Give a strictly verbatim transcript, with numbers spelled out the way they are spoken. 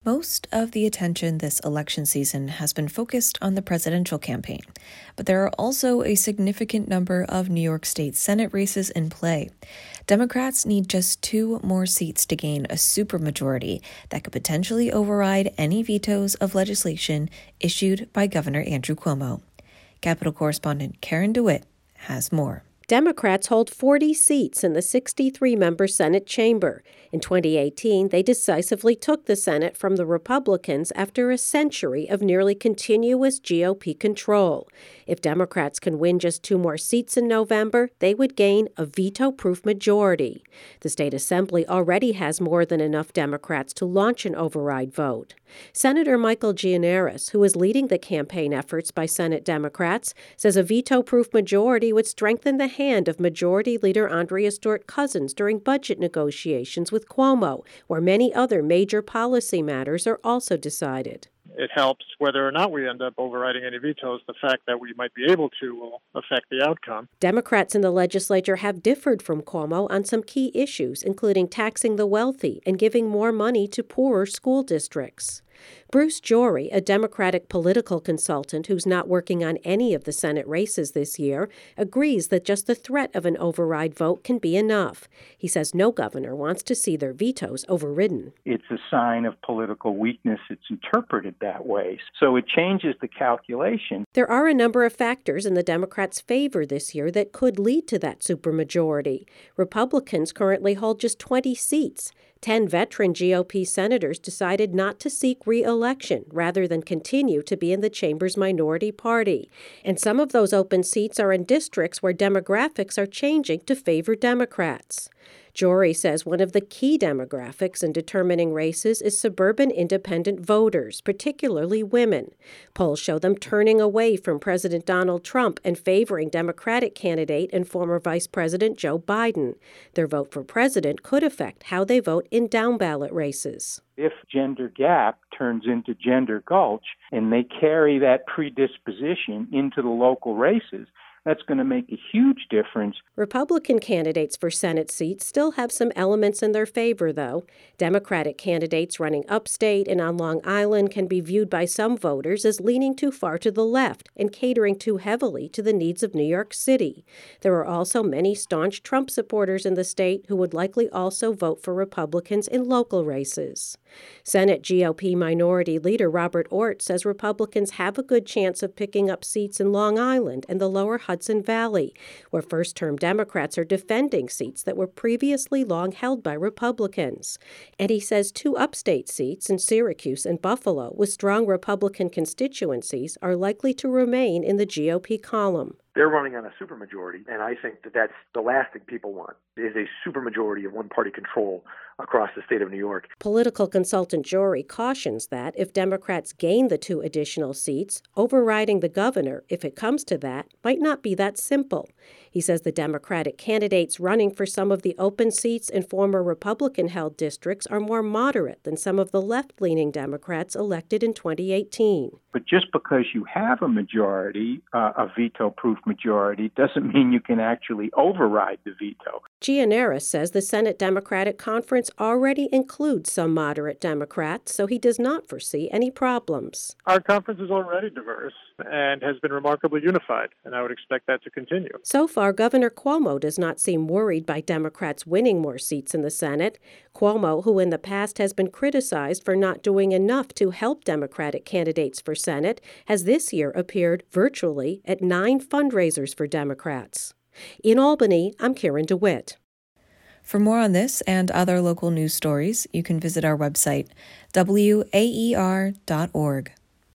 Most of the attention this election season has been focused on the presidential campaign, but there are also a significant number of New York State Senate races in play. Democrats need just two more seats to gain a supermajority that could potentially override any vetoes of legislation issued by Governor Andrew Cuomo. Capitol correspondent Karen DeWitt has more. Democrats hold forty seats in the sixty-three member Senate chamber. In twenty eighteen, they decisively took the Senate from the Republicans after a century of nearly continuous G O P control. If Democrats can win just two more seats in November, they would gain a veto-proof majority. The state assembly already has more than enough Democrats to launch an override vote. Senator Michael Gianaris, who is leading the campaign efforts by Senate Democrats, says a veto-proof majority would strengthen the hand of Majority Leader Andrea Stewart-Cousins during budget negotiations with Cuomo, where many other major policy matters are also decided. It helps whether or not we end up overriding any vetoes. The fact that we might be able to will affect the outcome. Democrats in the legislature have differed from Cuomo on some key issues, including taxing the wealthy and giving more money to poorer school districts. Bruce Jory, a Democratic political consultant who's not working on any of the Senate races this year, agrees that just the threat of an override vote can be enough. He says no governor wants to see their vetoes overridden. It's a sign of political weakness. It's interpreted that way. So it changes the calculation. There are a number of factors in the Democrats' favor this year that could lead to that supermajority. Republicans currently hold just twenty seats. Ten veteran G O P senators decided not to seek re-election rather than continue to be in the chamber's minority party. And some of those open seats are in districts where demographics are changing to favor Democrats. Jory says one of the key demographics in determining races is suburban independent voters, particularly women. Polls show them turning away from President Donald Trump and favoring Democratic candidate and former Vice President Joe Biden. Their vote for president could affect how they vote in down-ballot races. If gender gap turns into gender gulch and they carry that predisposition into the local races, that's going to make a huge difference. Republican candidates for Senate seats still have some elements in their favor, though. Democratic candidates running upstate and on Long Island can be viewed by some voters as leaning too far to the left and catering too heavily to the needs of New York City. There are also many staunch Trump supporters in the state who would likely also vote for Republicans in local races. Senate G O P Minority Leader Robert Ortt says Republicans have a good chance of picking up seats in Long Island and the lower Hudson Valley, where first-term Democrats are defending seats that were previously long held by Republicans. And he says two upstate seats in Syracuse and Buffalo with strong Republican constituencies are likely to remain in the G O P column. They're running on a supermajority, and I think that that's the last thing people want, is a supermajority of one-party control across the state of New York. Political consultant Jory cautions that if Democrats gain the two additional seats, overriding the governor, if it comes to that, might not be that simple. He says the Democratic candidates running for some of the open seats in former Republican-held districts are more moderate than some of the left-leaning Democrats elected in twenty eighteen. But just because you have a majority, uh, a veto-proof majority, doesn't mean you can actually override the veto. Gianaris says the Senate Democratic Conference already includes some moderate Democrats, so he does not foresee any problems. Our conference is already diverse and has been remarkably unified, and I would expect that to continue. So far, Governor Cuomo does not seem worried by Democrats winning more seats in the Senate. Cuomo, who in the past has been criticized for not doing enough to help Democratic candidates for Senate, has this year appeared virtually at nine fundraisers for Democrats. In Albany, I'm Karen DeWitt. For more on this and other local news stories, you can visit our website, W A E R dot org.